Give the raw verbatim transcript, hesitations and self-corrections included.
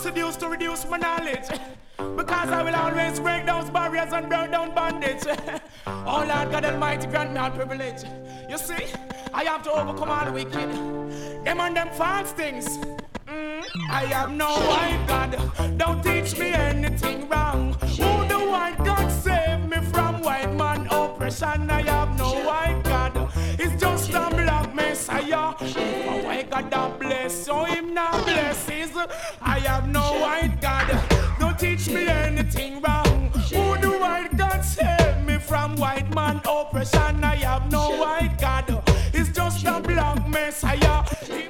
seduce to reduce my knowledge. Because I will always break those barriers and burn down bondage. Oh Lord God Almighty, grant me all privilege. You see, I have to overcome all the wicked. Them and them false things. Mm, I have no white God. Don't teach me anything wrong. Who the white God save me from white man oppression? I have no white God. It's just a black messiah. A white God that bless, so him not blesses. I have no white God. Don't teach me anything wrong. Who the white God save me from white man oppression? I have no white God. It's just a black messiah.